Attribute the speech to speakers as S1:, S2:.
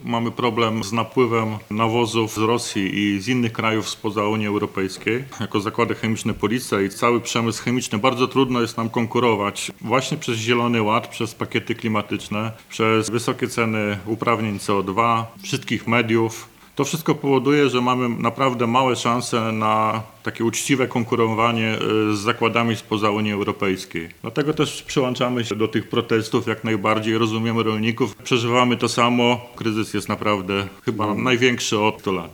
S1: mamy problem z napływem nawozów z Rosji i z innych krajów spoza Unii Europejskiej. Jako zakłady chemiczne Police i cały przemysł chemiczny bardzo trudno jest nam konkurować właśnie przez Zielony Ład, przez pakiety klimatyczne, przez wysokie ceny uprawnień CO2, wszystkich mediów. To wszystko powoduje, że mamy naprawdę małe szanse na takie uczciwe konkurowanie z zakładami spoza Unii Europejskiej. Dlatego też przyłączamy się do tych protestów jak najbardziej, rozumiemy rolników, przeżywamy to samo. Kryzys jest naprawdę chyba największy od 100 lat.